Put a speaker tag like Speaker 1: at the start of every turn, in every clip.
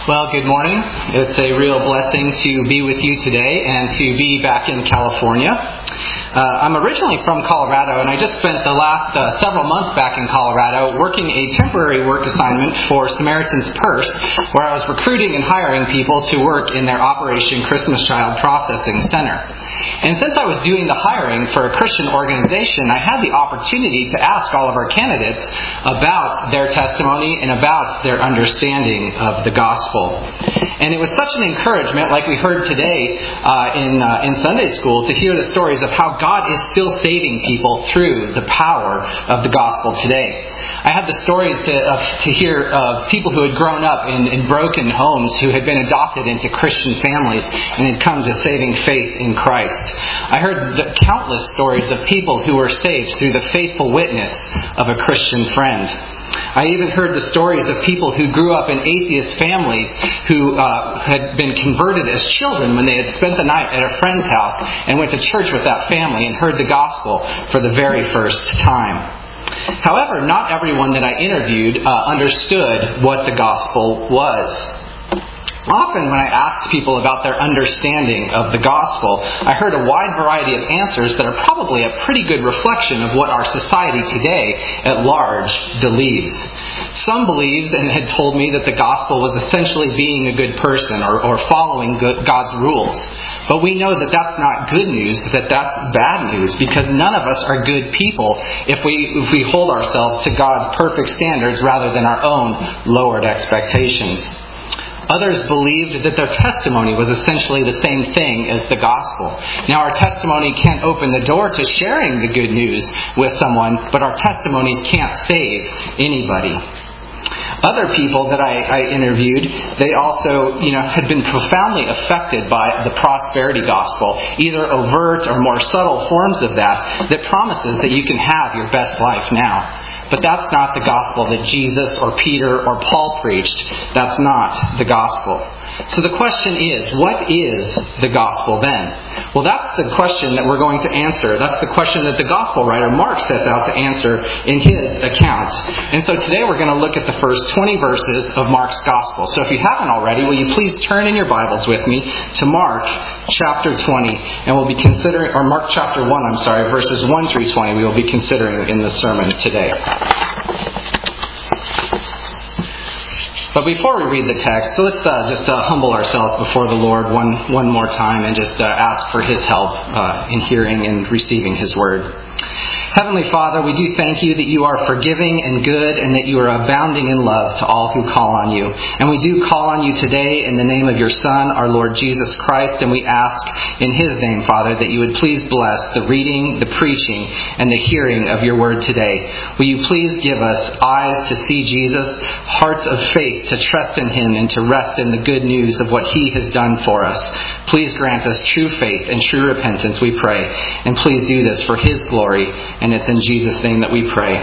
Speaker 1: Well, good morning. It's a real blessing to be with you today and to be back in California. I'm originally from Colorado, and I just spent the last several months back in Colorado working a temporary work assignment for Samaritan's Purse, where I was recruiting and hiring people to work in their Operation Christmas Child Processing Center. And since I was doing the hiring for a Christian organization, I had the opportunity to ask all of our candidates about their testimony and about their understanding of the gospel. And it was such an encouragement, like we heard today in Sunday school, to hear the stories of how God is still saving people through the power of the gospel today. I had the stories to hear of people who had grown up in broken homes, who had been adopted into Christian families and had come to saving faith in Christ. I heard the countless stories of people who were saved through the faithful witness of a Christian friend. I even heard the stories of people who grew up in atheist families who had been converted as children when they had spent the night at a friend's house and went to church with that family and heard the gospel for the very first time. However, not everyone that I interviewed understood what the gospel was. Often when I asked people about their understanding of the gospel, I heard a wide variety of answers that are probably a pretty good reflection of what our society today at large believes. Some believed and had told me that the gospel was essentially being a good person or following God's rules. But we know that that's not good news, that that's bad news, because none of us are good people if we hold ourselves to God's perfect standards rather than our own lowered expectations. Others believed that their testimony was essentially the same thing as the gospel. Now, our testimony can't open the door to sharing the good news with someone, but our testimonies can't save anybody. Other people that I interviewed, they also, had been profoundly affected by the prosperity gospel, either overt or more subtle forms of that promises that you can have your best life now. But that's not the gospel that Jesus or Peter or Paul preached. That's not the gospel. So the question is, what is the gospel then? Well, that's the question that we're going to answer. That's the question that the gospel writer Mark sets out to answer in his account. And so today we're going to look at the first 20 verses of Mark's gospel. So if you haven't already, will you please turn in your Bibles with me to Mark chapter 20. And we'll be considering, or Mark chapter 1, verses 1 through 20 we will be considering in the sermon today. But before we read the text, let's just humble ourselves before the Lord one more time and just ask for His help in hearing and receiving His word. Heavenly Father, we do thank you that you are forgiving and good and that you are abounding in love to all who call on you. And we do call on you today in the name of your Son, our Lord Jesus Christ, and we ask in His name, Father, that you would please bless the reading, the preaching, and the hearing of your word today. Will you please give us eyes to see Jesus, hearts of faith to trust in Him and to rest in the good news of what He has done for us. Please grant us true faith and true repentance, we pray. And please do this for His glory. And it's in Jesus' name that we pray.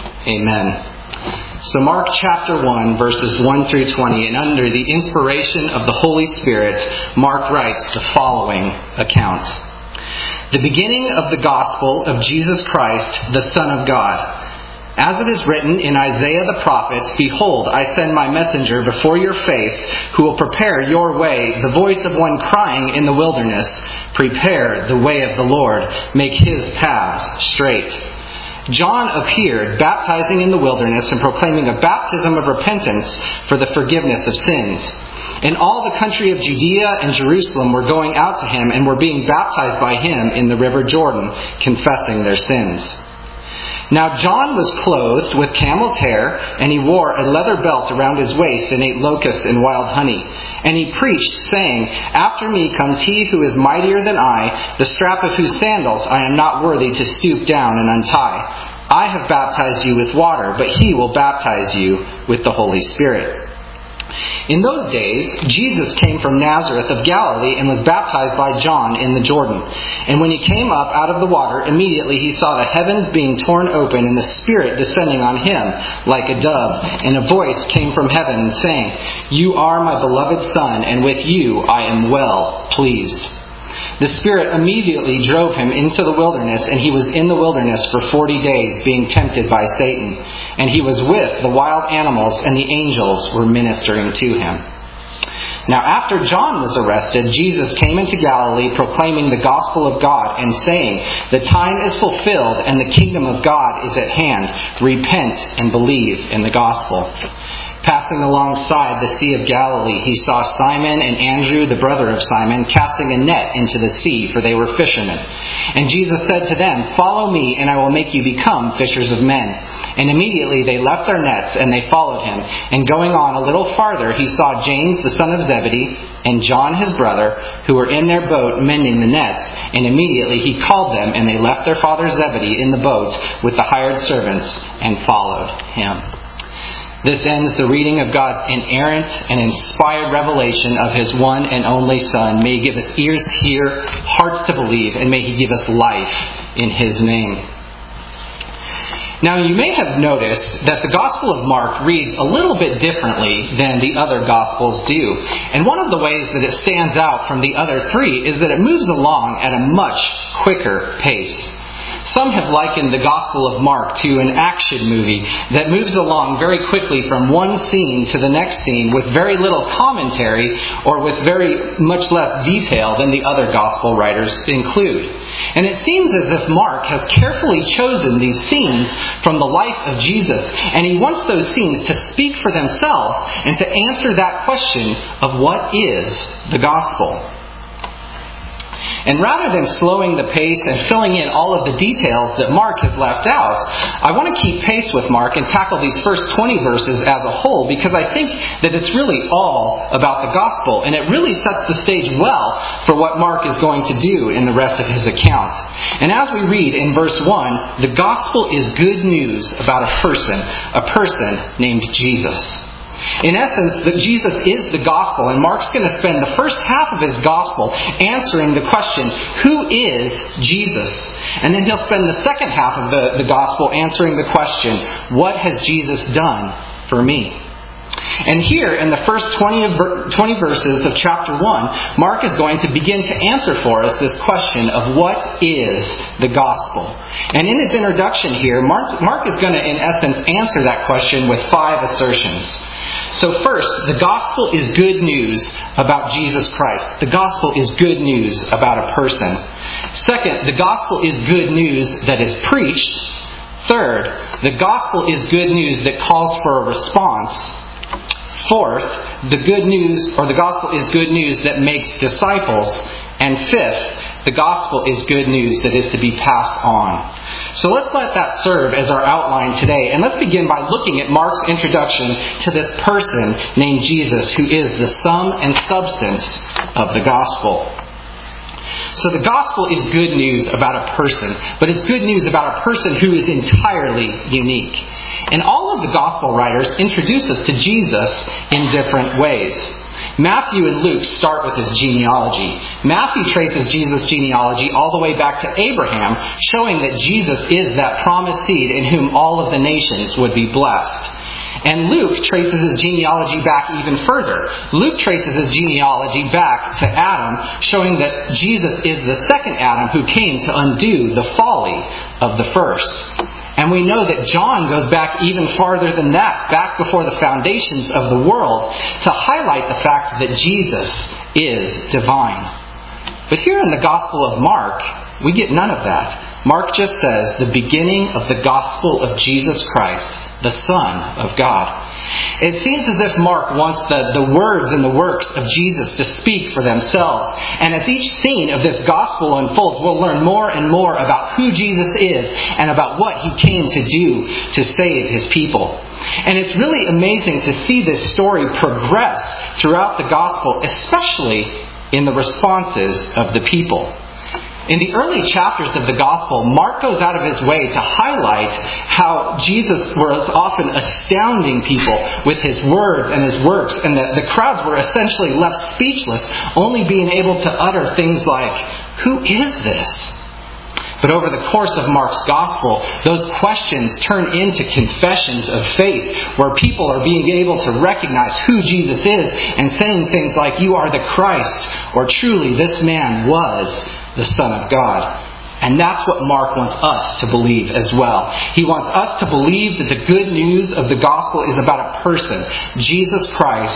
Speaker 1: Amen. So Mark chapter 1, verses 1 through 20, and under the inspiration of the Holy Spirit, Mark writes the following account. The beginning of the gospel of Jesus Christ, the Son of God. As it is written in Isaiah the prophet, Behold, I send my messenger before your face, who will prepare your way, the voice of one crying in the wilderness, Prepare the way of the Lord, make His paths straight. John appeared, baptizing in the wilderness and proclaiming a baptism of repentance for the forgiveness of sins. And all the country of Judea and Jerusalem were going out to him and were being baptized by him in the river Jordan, confessing their sins. Now John was clothed with camel's hair, and he wore a leather belt around his waist and ate locusts and wild honey. And he preached, saying, After me comes he who is mightier than I, the strap of whose sandals I am not worthy to stoop down and untie. I have baptized you with water, but he will baptize you with the Holy Spirit. In those days, Jesus came from Nazareth of Galilee and was baptized by John in the Jordan. And when he came up out of the water, immediately he saw the heavens being torn open and the Spirit descending on him like a dove. And a voice came from heaven saying, You are my beloved Son, and with you I am well pleased. The Spirit immediately drove him into the wilderness, and he was in the wilderness for 40 days, being tempted by Satan. And he was with the wild animals, and the angels were ministering to him. Now after John was arrested, Jesus came into Galilee proclaiming the gospel of God and saying, "The time is fulfilled and the kingdom of God is at hand. Repent and believe in the gospel." Passing alongside the Sea of Galilee, he saw Simon and Andrew, the brother of Simon, casting a net into the sea, for they were fishermen. And Jesus said to them, "Follow me, and I will make you become fishers of men." And immediately they left their nets, and they followed him. And going on a little farther, he saw James, the son of Zebedee, and John his brother, who were in their boat mending the nets. And immediately he called them, and they left their father Zebedee in the boat with the hired servants, and followed him. This ends the reading of God's inerrant and inspired revelation of His one and only Son. May He give us ears to hear, hearts to believe, and may He give us life in His name. Now, you may have noticed that the Gospel of Mark reads a little bit differently than the other Gospels do. And one of the ways that it stands out from the other three is that it moves along at a much quicker pace. Some have likened the Gospel of Mark to an action movie that moves along very quickly from one scene to the next scene with very little commentary or with very much less detail than the other Gospel writers include. And it seems as if Mark has carefully chosen these scenes from the life of Jesus, and he wants those scenes to speak for themselves and to answer that question of what is the Gospel. And rather than slowing the pace and filling in all of the details that Mark has left out, I want to keep pace with Mark and tackle these first 20 verses as a whole, because I think that it's really all about the gospel, and it really sets the stage well for what Mark is going to do in the rest of his account. And as we read in verse 1, the gospel is good news about a person named Jesus. In essence, that Jesus is the gospel, and Mark's going to spend the first half of his gospel answering the question, who is Jesus? And then he'll spend the second half of the gospel answering the question, what has Jesus done for me? And here, in the first 20 verses of chapter 1, Mark is going to begin to answer for us this question of what is the gospel. And in his introduction here, Mark is going to, in essence, answer that question with 5 assertions. So first, the gospel is good news about Jesus Christ. The gospel is good news about a person. Second, the gospel is good news that is preached. Third, the gospel is good news that calls for a response. Fourth, the gospel is good news that makes disciples. And fifth, the gospel is good news that is to be passed on. So let's let that serve as our outline today. And let's begin by looking at Mark's introduction to this person named Jesus, who is the sum and substance of the gospel. So the gospel is good news about a person, but it's good news about a person who is entirely unique. And all of the gospel writers introduce us to Jesus in different ways. Matthew and Luke start with his genealogy. Matthew traces Jesus' genealogy all the way back to Abraham, showing that Jesus is that promised seed in whom all of the nations would be blessed. And Luke traces his genealogy back even further. Luke traces his genealogy back to Adam, showing that Jesus is the second Adam who came to undo the folly of the first. And we know that John goes back even farther than that, back before the foundations of the world, to highlight the fact that Jesus is divine. But here in the Gospel of Mark, we get none of that. Mark just says, the beginning of the gospel of Jesus Christ, the Son of God. It seems as if Mark wants the words and the works of Jesus to speak for themselves. And as each scene of this gospel unfolds, we'll learn more and more about who Jesus is and about what He came to do to save His people. And it's really amazing to see this story progress throughout the gospel, especially in the responses of the people. In the early chapters of the Gospel, Mark goes out of his way to highlight how Jesus was often astounding people with his words and his works, and that the crowds were essentially left speechless, only being able to utter things like, "Who is this?" But over the course of Mark's Gospel, those questions turn into confessions of faith, where people are being able to recognize who Jesus is and saying things like, "You are the Christ," or "Truly, this man was the Son of God." And that's what Mark wants us to believe as well. He wants us to believe that the good news of the gospel is about a person, Jesus Christ,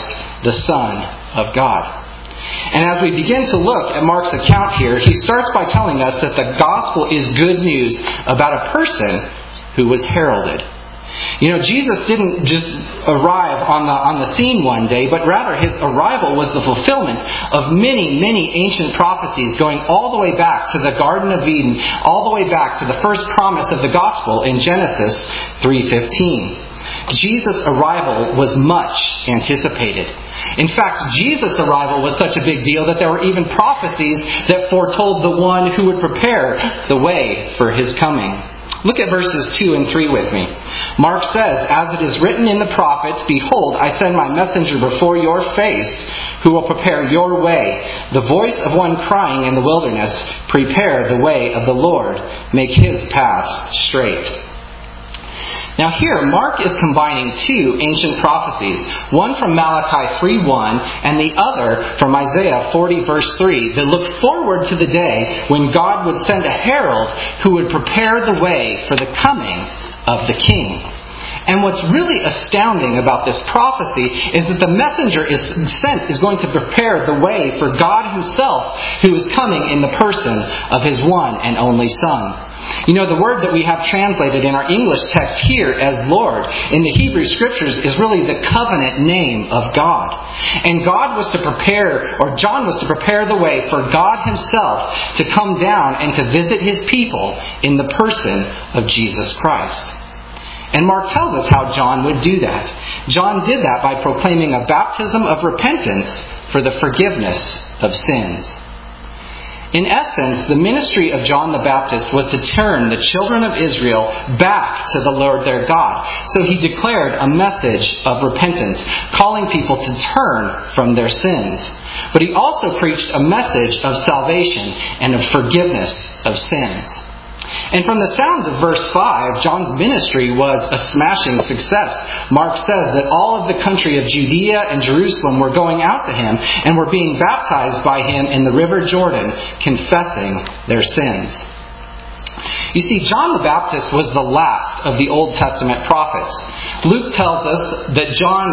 Speaker 1: the Son of God. And as we begin to look at Mark's account here, he starts by telling us that the gospel is good news about a person who was heralded. Jesus didn't just arrive on the scene one day, but rather his arrival was the fulfillment of many, many ancient prophecies going all the way back to the Garden of Eden, all the way back to the first promise of the gospel in Genesis 3:15. Jesus' arrival was much anticipated. In fact, Jesus' arrival was such a big deal that there were even prophecies that foretold the one who would prepare the way for his coming. Look at verses 2 and 3 with me. Mark says, "As it is written in the prophets, behold, I send my messenger before your face, who will prepare your way. The voice of one crying in the wilderness, prepare the way of the Lord, make his paths straight." Now here, Mark is combining two ancient prophecies, one from Malachi 3:1 and the other from Isaiah 40 verse 3, that look forward to the day when God would send a herald who would prepare the way for the coming of the King. And what's really astounding about this prophecy is that the messenger is going to prepare the way for God himself, who is coming in the person of his one and only Son. The word that we have translated in our English text here as Lord in the Hebrew Scriptures is really the covenant name of God. And John was to prepare the way for God himself to come down and to visit his people in the person of Jesus Christ. And Mark tells us how John would do that. John did that by proclaiming a baptism of repentance for the forgiveness of sins. In essence, the ministry of John the Baptist was to turn the children of Israel back to the Lord their God. So he declared a message of repentance, calling people to turn from their sins. But he also preached a message of salvation and of forgiveness of sins. And from the sounds of verse 5, John's ministry was a smashing success. Mark says that all of the country of Judea and Jerusalem were going out to him and were being baptized by him in the river Jordan, confessing their sins. You see, John the Baptist was the last of the Old Testament prophets. Luke tells us that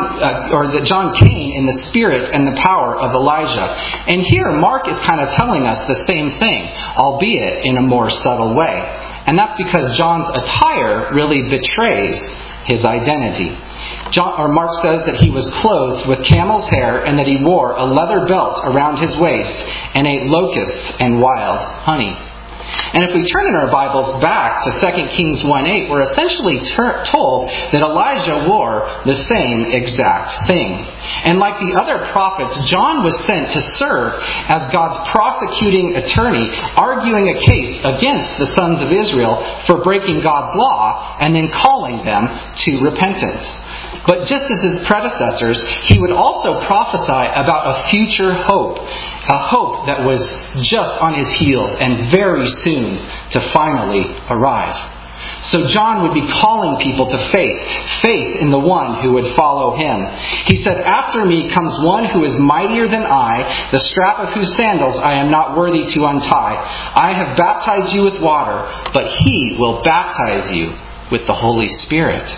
Speaker 1: John came in the spirit and the power of Elijah. And here Mark is kind of telling us the same thing, albeit in a more subtle way. And that's because John's attire really betrays his identity. Mark says that he was clothed with camel's hair and that he wore a leather belt around his waist and ate locusts and wild honey. And if we turn in our Bibles back to 2 Kings 1:8, we're essentially told that Elijah wore the same exact thing. And like the other prophets, John was sent to serve as God's prosecuting attorney, arguing a case against the sons of Israel for breaking God's law and then calling them to repentance. But just as his predecessors, he would also prophesy about a future hope, a hope that was just on his heels and very soon to finally arrive. So John would be calling people to faith in the one who would follow him. He said, "After me comes one who is mightier than I, the strap of whose sandals I am not worthy to untie. I have baptized you with water, but he will baptize you with the Holy Spirit."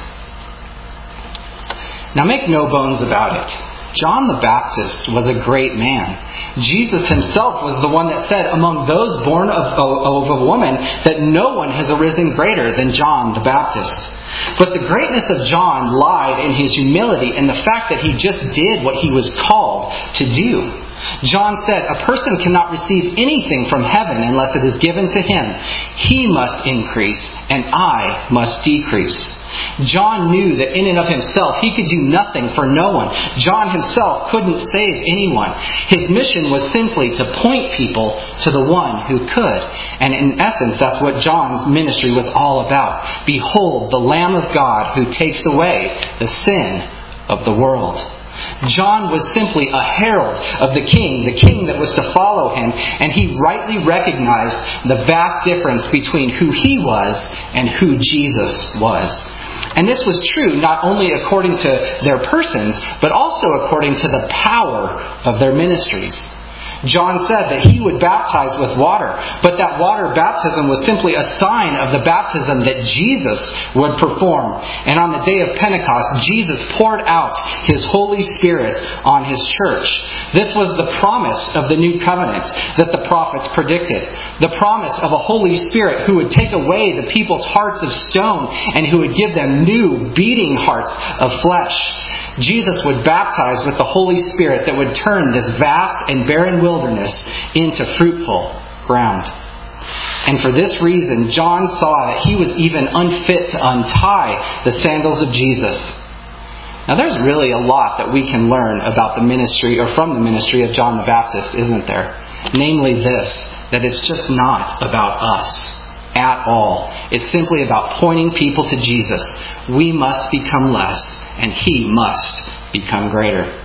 Speaker 1: Now make no bones about it. John the Baptist was a great man. Jesus himself was the one that said among those born of a woman that no one has arisen greater than John the Baptist. But the greatness of John lied in his humility and the fact that he just did what he was called to do. John said, "A person cannot receive anything from heaven unless it is given to him. He must increase and I must decrease." John knew that in and of himself he could do nothing for no one. John himself couldn't save anyone. His mission was simply to point people to the one who could. And in essence, that's what John's ministry was all about. Behold, the Lamb of God who takes away the sin of the world. John was simply a herald of the king that was to follow him, and he rightly recognized the vast difference between who he was and who Jesus was. And this was true not only according to their persons, but also according to the power of their ministries. John said that he would baptize with water, but that water baptism was simply a sign of the baptism that Jesus would perform. And on the day of Pentecost, Jesus poured out His Holy Spirit on His church. This was the promise of the new covenant that the prophets predicted. The promise of a Holy Spirit who would take away the people's hearts of stone and who would give them new, beating hearts of flesh. Jesus would baptize with the Holy Spirit that would turn this vast and barren wilderness into fruitful ground. And for this reason, John saw that he was even unfit to untie the sandals of Jesus. Now there's really a lot that we can learn about the ministry, or from the ministry of John the Baptist, isn't there? Namely this, that it's just not about us at all. It's simply about pointing people to Jesus. We must become less, and He must become greater.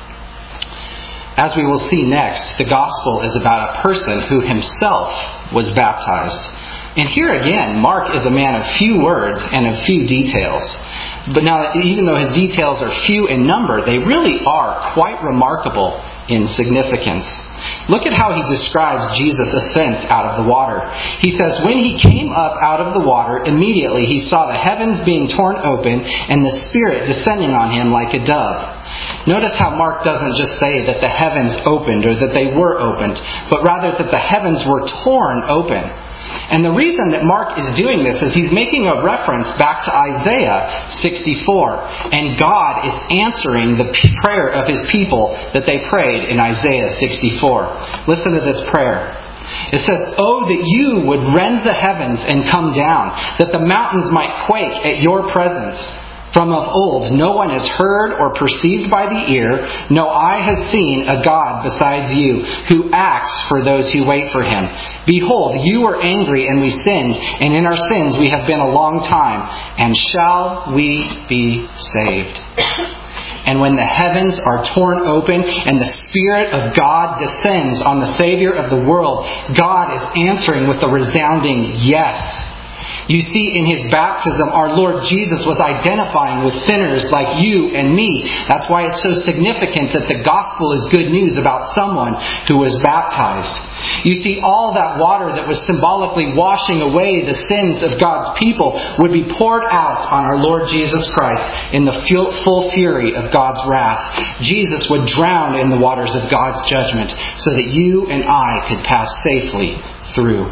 Speaker 1: As we will see next, the gospel is about a person who himself was baptized. And here again, Mark is a man of few words and of few details. But now, even though his details are few in number, they really are quite remarkable in significance. Look at how he describes Jesus' ascent out of the water. He says, when He came up out of the water, immediately He saw the heavens being torn open and the Spirit descending on Him like a dove. Notice how Mark doesn't just say that the heavens opened or that they were opened, but rather that the heavens were torn open. And the reason that Mark is doing this is he's making a reference back to Isaiah 64. And God is answering the prayer of His people that they prayed in Isaiah 64. Listen to this prayer. It says, "Oh, that you would rend the heavens and come down, that the mountains might quake at your presence. From of old no one has heard or perceived by the ear, no eye has seen a God besides you, who acts for those who wait for Him. Behold, you were angry and we sinned, and in our sins we have been a long time. And shall we be saved?" And when the heavens are torn open and the Spirit of God descends on the Savior of the world, God is answering with a resounding yes. You see, in His baptism, our Lord Jesus was identifying with sinners like you and me. That's why it's so significant that the gospel is good news about someone who was baptized. You see, all that water that was symbolically washing away the sins of God's people would be poured out on our Lord Jesus Christ in the full fury of God's wrath. Jesus would drown in the waters of God's judgment so that you and I could pass safely through.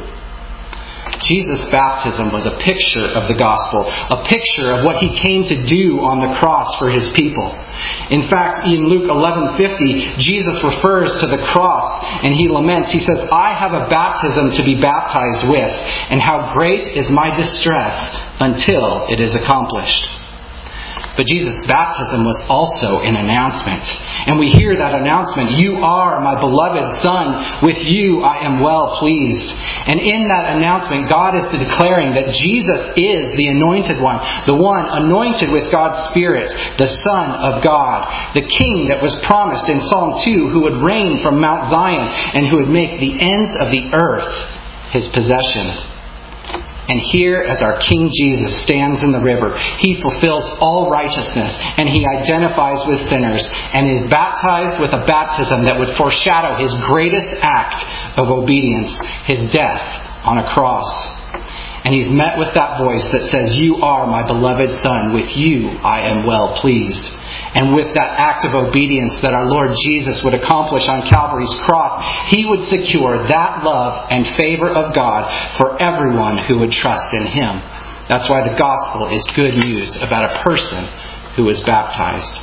Speaker 1: Jesus' baptism was a picture of the gospel, a picture of what He came to do on the cross for His people. In fact, in Luke 11:50, Jesus refers to the cross and He laments. He says, "I have a baptism to be baptized with, and how great is my distress until it is accomplished." But Jesus' baptism was also an announcement. And we hear that announcement, "You are my beloved Son, with you I am well pleased." And in that announcement, God is declaring that Jesus is the anointed one, the one anointed with God's Spirit, the Son of God, the King that was promised in Psalm 2, who would reign from Mount Zion and who would make the ends of the earth His possession. And here, as our King Jesus stands in the river, He fulfills all righteousness and He identifies with sinners and is baptized with a baptism that would foreshadow His greatest act of obedience, His death on a cross. And He's met with that voice that says, "You are my beloved Son, with you I am well pleased." And with that act of obedience that our Lord Jesus would accomplish on Calvary's cross, He would secure that love and favor of God for everyone who would trust in Him. That's why the gospel is good news about a person who was baptized.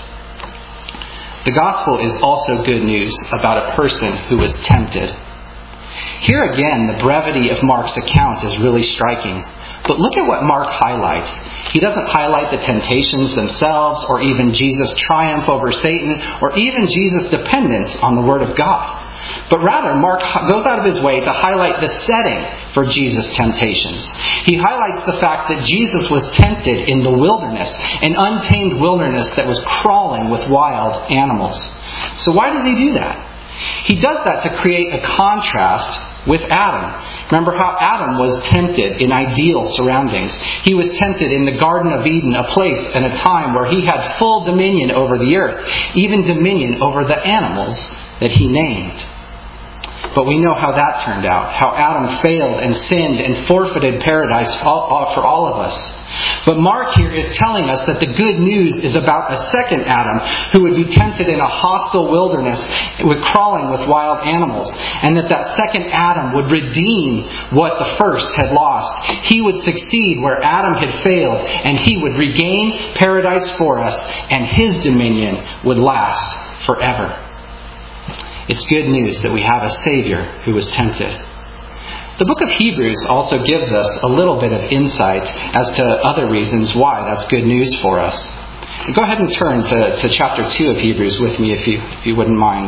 Speaker 1: The gospel is also good news about a person who was tempted. Here again, the brevity of Mark's account is really striking. But look at what Mark highlights. He doesn't highlight the temptations themselves, or even Jesus' triumph over Satan, or even Jesus' dependence on the Word of God. But rather, Mark goes out of his way to highlight the setting for Jesus' temptations. He highlights the fact that Jesus was tempted in the wilderness, an untamed wilderness that was crawling with wild animals. So why does He do that? He does that to create a contrast with Adam. Remember how Adam was tempted in ideal surroundings. He was tempted in the Garden of Eden, a place and a time where he had full dominion over the earth, even dominion over the animals that he named. But we know how that turned out, how Adam failed and sinned and forfeited paradise for all of us. But Mark here is telling us that the good news is about a second Adam who would be tempted in a hostile wilderness with crawling with wild animals, and that second Adam would redeem what the first had lost. He would succeed where Adam had failed, and he would regain paradise for us, and his dominion would last forever. It's good news that we have a Savior who was tempted. The book of Hebrews also gives us a little bit of insight as to other reasons why that's good news for us. Go ahead and turn to chapter 2 of Hebrews with me if you wouldn't mind.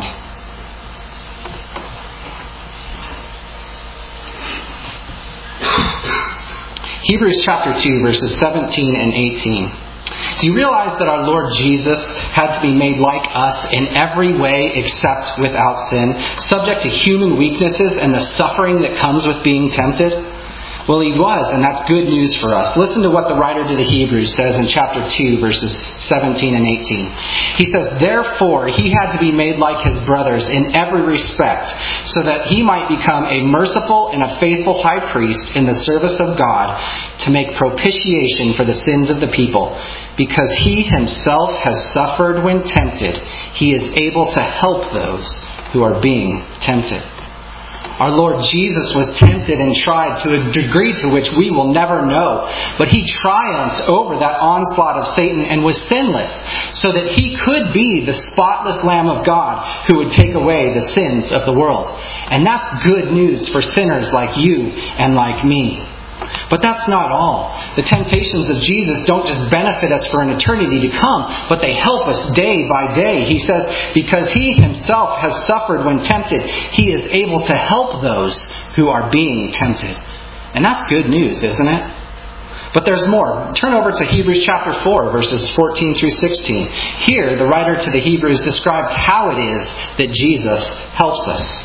Speaker 1: Hebrews chapter 2, verses 17 and 18. Do you realize that our Lord Jesus had to be made like us in every way except without sin, subject to human weaknesses and the suffering that comes with being tempted? Well, he was, and that's good news for us. Listen to what the writer to the Hebrews says in chapter 2, verses 17 and 18. He says, "Therefore he had to be made like his brothers in every respect, so that he might become a merciful and a faithful high priest in the service of God, to make propitiation for the sins of the people. Because he himself has suffered when tempted, he is able to help those who are being tempted." Our Lord Jesus was tempted and tried to a degree to which we will never know. But he triumphed over that onslaught of Satan and was sinless, so that he could be the spotless Lamb of God who would take away the sins of the world. And that's good news for sinners like you and like me. But that's not all. The temptations of Jesus don't just benefit us for an eternity to come, but they help us day by day. He says, because he himself has suffered when tempted, he is able to help those who are being tempted. And that's good news, isn't it? But there's more. Turn over to Hebrews chapter 4, verses 14 through 16. Here, the writer to the Hebrews describes how it is that Jesus helps us.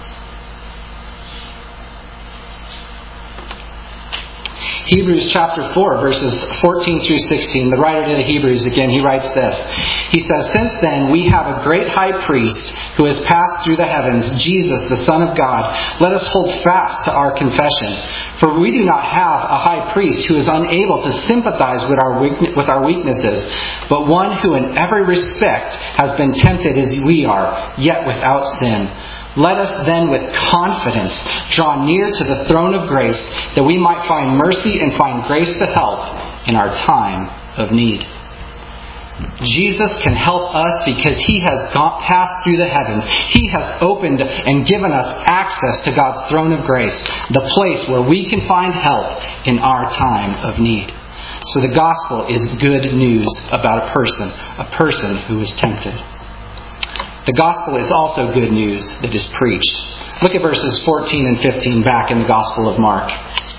Speaker 1: Hebrews chapter 4, verses 14 through 16. The writer to the Hebrews, again, he writes this. He says, "Since then we have a great high priest who has passed through the heavens, Jesus, the Son of God. Let us hold fast to our confession. For we do not have a high priest who is unable to sympathize with our weaknesses, but one who in every respect has been tempted as we are, yet without sin. Let us then with confidence draw near to the throne of grace, that we might find mercy and find grace to help in our time of need." Jesus can help us because he has passed through the heavens. He has opened and given us access to God's throne of grace, the place where we can find help in our time of need. So the gospel is good news about a person who is tempted. The gospel is also good news that is preached. Look at verses 14 and 15 back in the Gospel of Mark.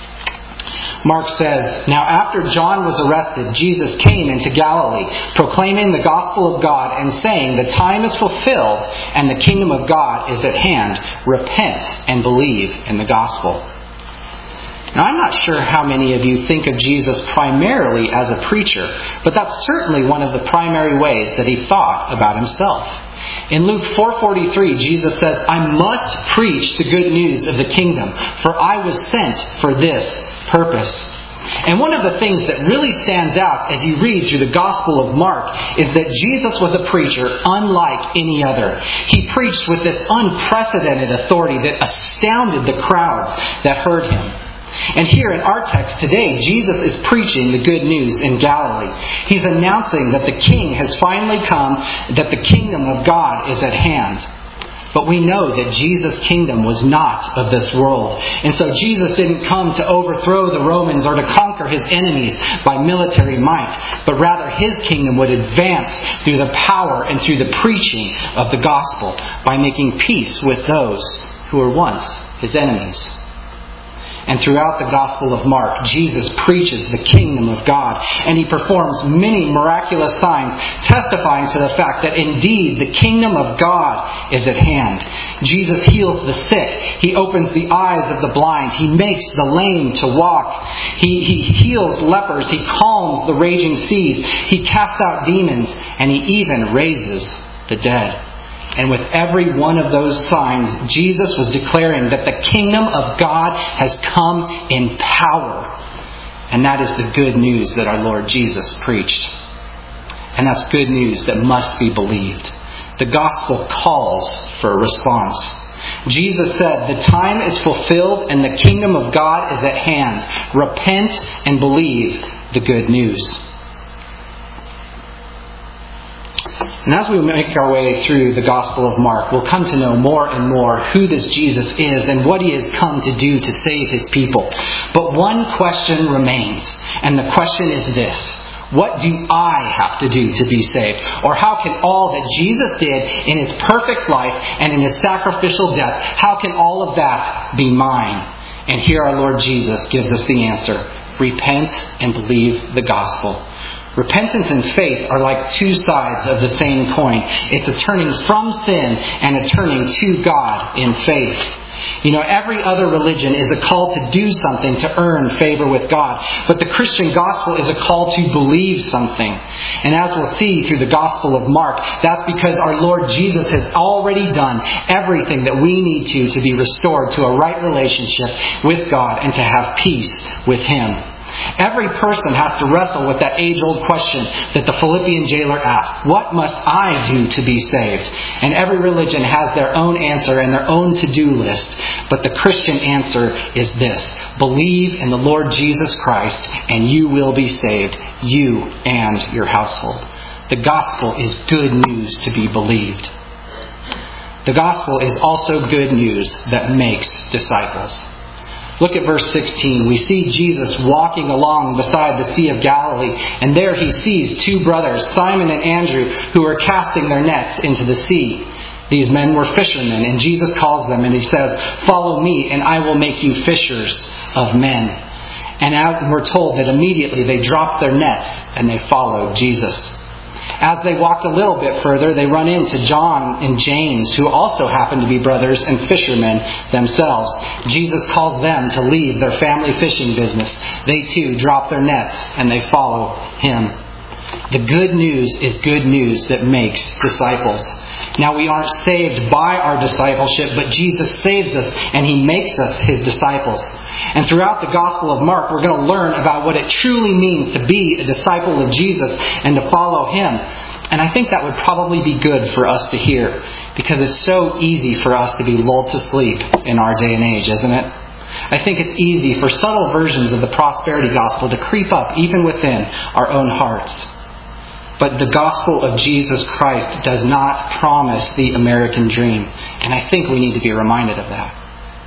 Speaker 1: Mark says, "Now after John was arrested, Jesus came into Galilee, proclaiming the gospel of God and saying, 'The time is fulfilled and the kingdom of God is at hand. Repent and believe in the gospel.'" Now, I'm not sure how many of you think of Jesus primarily as a preacher, but that's certainly one of the primary ways that he thought about himself. In Luke 4:43, Jesus says, "I must preach the good news of the kingdom, for I was sent for this purpose." And one of the things that really stands out as you read through the Gospel of Mark is that Jesus was a preacher unlike any other. He preached with this unprecedented authority that astounded the crowds that heard him. And here in our text today, Jesus is preaching the good news in Galilee. He's announcing that the King has finally come, that the kingdom of God is at hand. But we know that Jesus' kingdom was not of this world. And so Jesus didn't come to overthrow the Romans or to conquer his enemies by military might, but rather his kingdom would advance through the power and through the preaching of the gospel by making peace with those who were once his enemies. And throughout the Gospel of Mark, Jesus preaches the kingdom of God, and he performs many miraculous signs testifying to the fact that indeed the kingdom of God is at hand. Jesus heals the sick. He opens the eyes of the blind. He makes the lame to walk. He heals lepers. He calms the raging seas. He casts out demons, and he even raises the dead. And with every one of those signs, Jesus was declaring that the kingdom of God has come in power. And that is the good news that our Lord Jesus preached. And that's good news that must be believed. The gospel calls for a response. Jesus said, "The time is fulfilled and the kingdom of God is at hand. Repent and believe the good news." And as we make our way through the Gospel of Mark, we'll come to know more and more who this Jesus is and what he has come to do to save his people. But one question remains, and the question is this: what do I have to do to be saved? Or how can all that Jesus did in his perfect life and in his sacrificial death, how can all of that be mine? And here our Lord Jesus gives us the answer: repent and believe the gospel. Repentance and faith are like two sides of the same coin. It's a turning from sin and a turning to God in faith. You know, every other religion is a call to do something to earn favor with God. But the Christian gospel is a call to believe something. And as we'll see through the Gospel of Mark, that's because our Lord Jesus has already done everything that we need to be restored to a right relationship with God and to have peace with him. Every person has to wrestle with that age-old question that the Philippian jailer asked: what must I do to be saved? And every religion has their own answer and their own to-do list. But the Christian answer is this: believe in the Lord Jesus Christ and you will be saved, you and your household. The gospel is good news to be believed. The gospel is also good news that makes disciples. Look at verse 16. We see Jesus walking along beside the Sea of Galilee, and there he sees two brothers, Simon and Andrew, who are casting their nets into the sea. These men were fishermen, and Jesus calls them and he says, "Follow me and I will make you fishers of men." And as we're told that immediately they dropped their nets and they followed Jesus. As they walked a little bit further, they run into John and James, who also happen to be brothers and fishermen themselves. Jesus calls them to leave their family fishing business. They too drop their nets and they follow him. The good news is good news that makes disciples. Now, we aren't saved by our discipleship, but Jesus saves us and he makes us his disciples. And throughout the Gospel of Mark, we're going to learn about what it truly means to be a disciple of Jesus and to follow him. And I think that would probably be good for us to hear, because it's so easy for us to be lulled to sleep in our day and age, isn't it? I think it's easy for subtle versions of the prosperity gospel to creep up even within our own hearts. But the gospel of Jesus Christ does not promise the American dream. And I think we need to be reminded of that.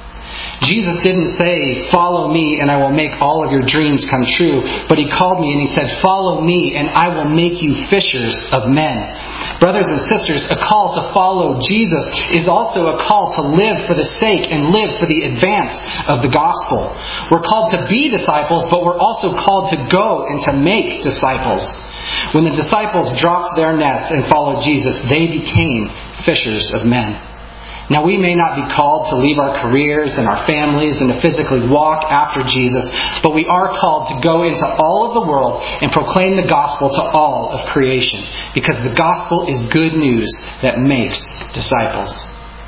Speaker 1: Jesus didn't say, "Follow me and I will make all of your dreams come true." But he called me and he said, "Follow me and I will make you fishers of men." Brothers and sisters, a call to follow Jesus is also a call to live for the sake and live for the advance of the gospel. We're called to be disciples, but we're also called to go and to make disciples. When the disciples dropped their nets and followed Jesus, they became fishers of men. Now, we may not be called to leave our careers and our families and to physically walk after Jesus, but we are called to go into all of the world and proclaim the gospel to all of creation, because the gospel is good news that makes disciples.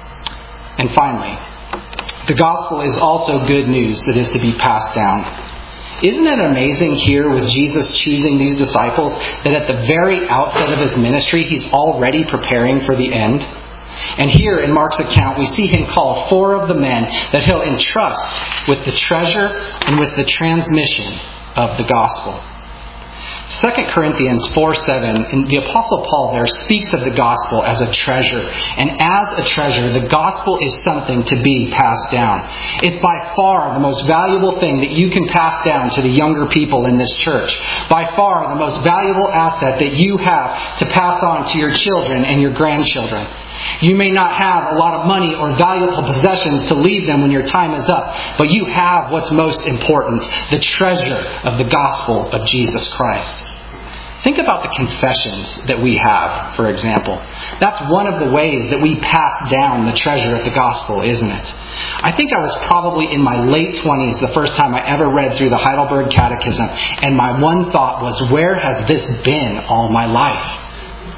Speaker 1: And finally, the gospel is also good news that is to be passed down. Isn't it amazing here with Jesus choosing these disciples that at the very outset of his ministry, he's already preparing for the end? And here in Mark's account, we see him call 4 of the men that he'll entrust with the treasure and with the transmission of the gospel. 2 Corinthians 4:7, and the Apostle Paul there speaks of the gospel as a treasure. And as a treasure, the gospel is something to be passed down. It's by far the most valuable thing that you can pass down to the younger people in this church. By far the most valuable asset that you have to pass on to your children and your grandchildren. You may not have a lot of money or valuable possessions to leave them when your time is up, but you have what's most important, the treasure of the gospel of Jesus Christ. Think about the confessions that we have, for example. That's one of the ways that we pass down the treasure of the gospel, isn't it? I think I was probably in my late 20s the first time I ever read through the Heidelberg Catechism, and my one thought was, where has this been all my life?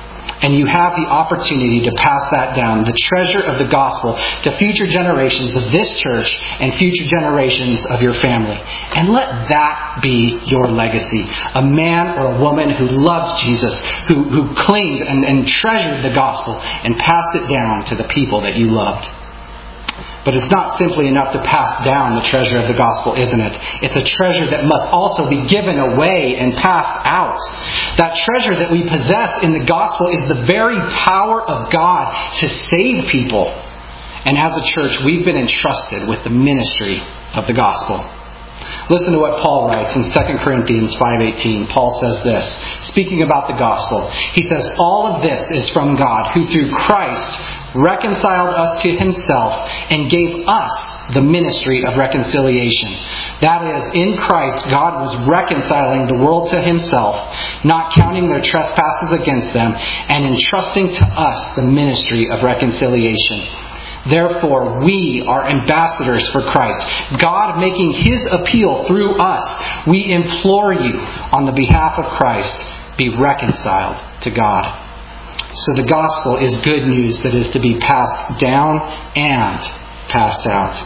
Speaker 1: And you have the opportunity to pass that down, the treasure of the gospel, to future generations of this church and future generations of your family. And let that be your legacy. A man or a woman who loved Jesus, who clinged and treasured the gospel and passed it down to the people that you loved. But it's not simply enough to pass down the treasure of the gospel, isn't it? It's a treasure that must also be given away and passed out. That treasure that we possess in the gospel is the very power of God to save people. And as a church, we've been entrusted with the ministry of the gospel. Listen to what Paul writes in 2 Corinthians 5:18. Paul says this, speaking about the gospel. He says, "All of this is from God, who through Christ reconciled us to himself and gave us the ministry of reconciliation." That is, in Christ, God was reconciling the world to himself, not counting their trespasses against them, and entrusting to us the ministry of reconciliation. Therefore, we are ambassadors for Christ, God making his appeal through us. We implore you, on the behalf of Christ, be reconciled to God. So the gospel is good news that is to be passed down and passed out.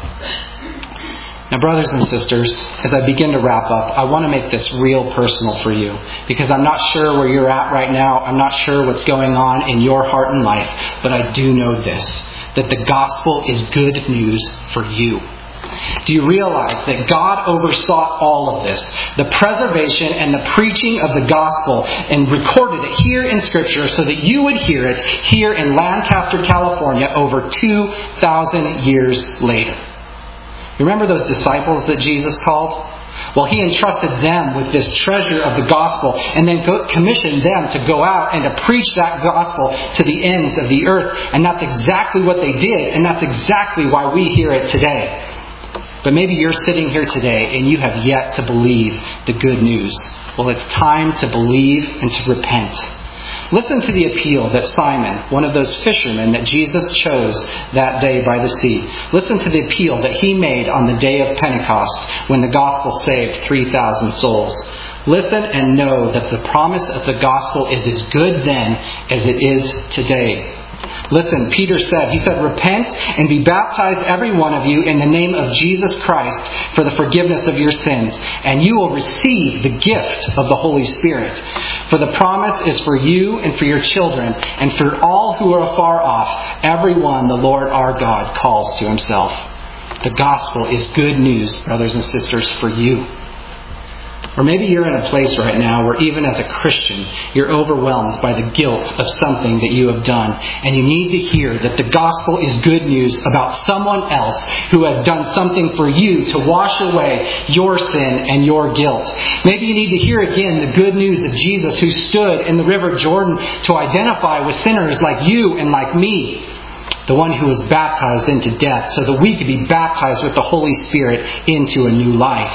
Speaker 1: Now, brothers and sisters, as I begin to wrap up, I want to make this real personal for you, because I'm not sure where you're at right now. I'm not sure what's going on in your heart and life, but I do know this, that the gospel is good news for you. Do you realize that God oversaw all of this, the preservation and the preaching of the gospel, and recorded it here in Scripture so that you would hear it here in Lancaster, California, over 2,000 years later? You remember those disciples that Jesus called? Well, he entrusted them with this treasure of the gospel and then commissioned them to go out and to preach that gospel to the ends of the earth. And that's exactly what they did, and that's exactly why we hear it today. But maybe you're sitting here today and you have yet to believe the good news. Well, it's time to believe and to repent. Listen to the appeal that Simon, one of those fishermen that Jesus chose that day by the sea, listen to the appeal that he made on the day of Pentecost when the gospel saved 3,000 souls. Listen and know that the promise of the gospel is as good then as it is today. Listen, Peter said, he said, "Repent and be baptized every one of you in the name of Jesus Christ for the forgiveness of your sins, and you will receive the gift of the Holy Spirit. For the promise is for you and for your children, and for all who are afar off, everyone the Lord our God calls to himself." The gospel is good news, brothers and sisters, for you. Or maybe you're in a place right now where even as a Christian, you're overwhelmed by the guilt of something that you have done. And you need to hear that the gospel is good news about someone else who has done something for you to wash away your sin and your guilt. Maybe you need to hear again the good news of Jesus, who stood in the River Jordan to identify with sinners like you and like me. The one who was baptized into death so that we could be baptized with the Holy Spirit into a new life.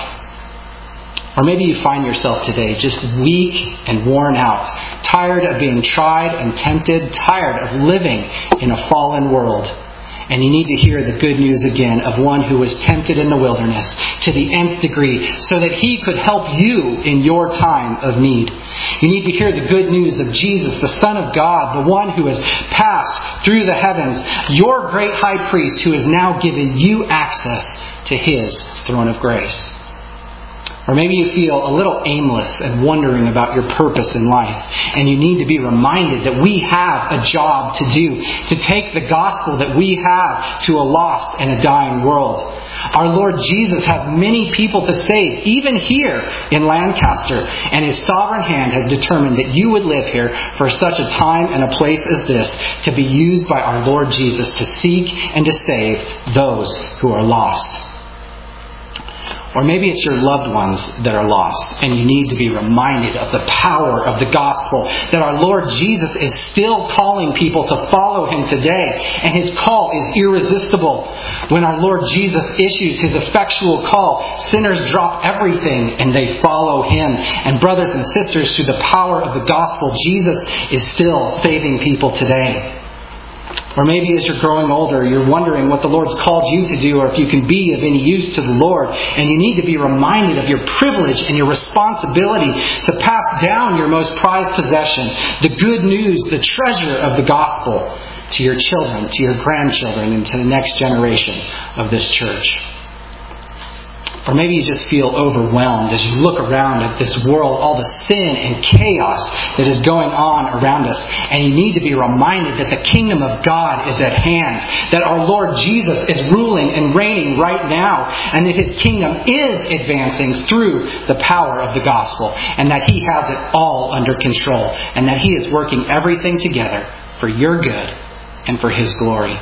Speaker 1: Or maybe you find yourself today just weak and worn out, tired of being tried and tempted, tired of living in a fallen world. And you need to hear the good news again of one who was tempted in the wilderness to the nth degree so that he could help you in your time of need. You need to hear the good news of Jesus, the Son of God, the one who has passed through the heavens, your great high priest who has now given you access to his throne of grace. Or maybe you feel a little aimless and wondering about your purpose in life. And you need to be reminded that we have a job to do, to take the gospel that we have to a lost and a dying world. Our Lord Jesus has many people to save, even here in Lancaster. And his sovereign hand has determined that you would live here for such a time and a place as this, to be used by our Lord Jesus to seek and to save those who are lost. Or maybe it's your loved ones that are lost, and you need to be reminded of the power of the gospel, that our Lord Jesus is still calling people to follow him today, and his call is irresistible. When our Lord Jesus issues his effectual call, sinners drop everything and they follow him. And brothers and sisters, through the power of the gospel, Jesus is still saving people today. Or maybe as you're growing older, you're wondering what the Lord's called you to do or if you can be of any use to the Lord. And you need to be reminded of your privilege and your responsibility to pass down your most prized possession, the good news, the treasure of the gospel, to your children, to your grandchildren, and to the next generation of this church. Or maybe you just feel overwhelmed as you look around at this world, all the sin and chaos that is going on around us. And you need to be reminded that the kingdom of God is at hand, that our Lord Jesus is ruling and reigning right now, and that His kingdom is advancing through the power of the gospel, and that He has it all under control, and that He is working everything together for your good and for His glory.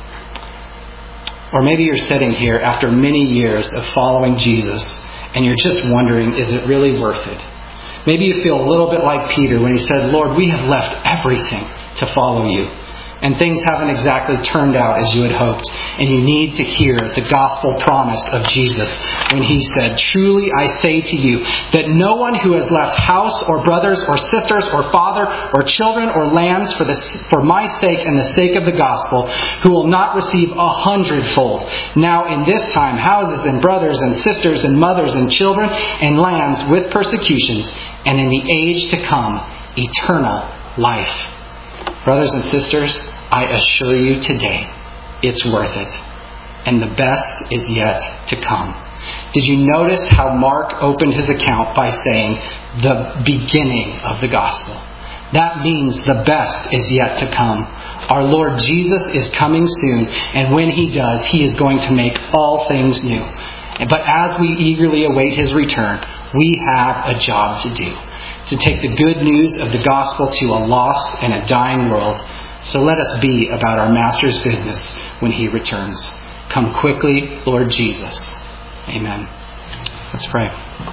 Speaker 1: Or maybe you're sitting here after many years of following Jesus and you're just wondering, is it really worth it? Maybe you feel a little bit like Peter when he said, Lord, we have left everything to follow you. And things haven't exactly turned out as you had hoped. And you need to hear the gospel promise of Jesus when He said, truly I say to you that no one who has left house or brothers or sisters or father or children or lands for my sake and the sake of the gospel, who will not receive 100-fold now in this time houses and brothers and sisters and mothers and children and lands with persecutions, and in the age to come eternal life. Brothers and sisters, I assure you today, it's worth it. And the best is yet to come. Did you notice how Mark opened his account by saying, the beginning of the gospel? That means the best is yet to come. Our Lord Jesus is coming soon, and when He does, He is going to make all things new. But as we eagerly await His return, we have a job to do. To take the good news of the gospel to a lost and a dying world. So let us be about our Master's business when He returns. Come quickly, Lord Jesus. Amen. Let's pray.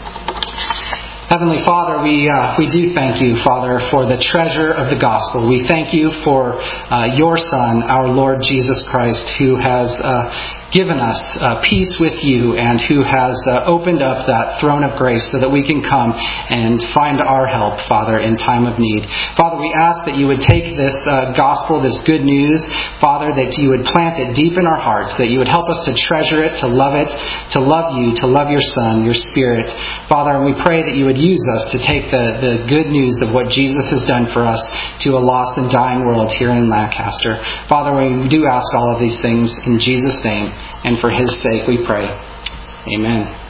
Speaker 1: Heavenly Father, we do thank You, Father, for the treasure of the gospel. We thank You for Your Son, our Lord Jesus Christ, who has given us peace with You and who has opened up that throne of grace so that we can come and find our help, Father, in time of need. Father, we ask that You would take this gospel, this good news, Father, that You would plant it deep in our hearts, that You would help us to treasure it, to love You, to love Your Son, Your Spirit. Father, and we pray that You would use us to take the good news of what Jesus has done for us to a lost and dying world here in Lancaster. Father, we do ask all of these things in Jesus' name, and for His sake we pray. Amen.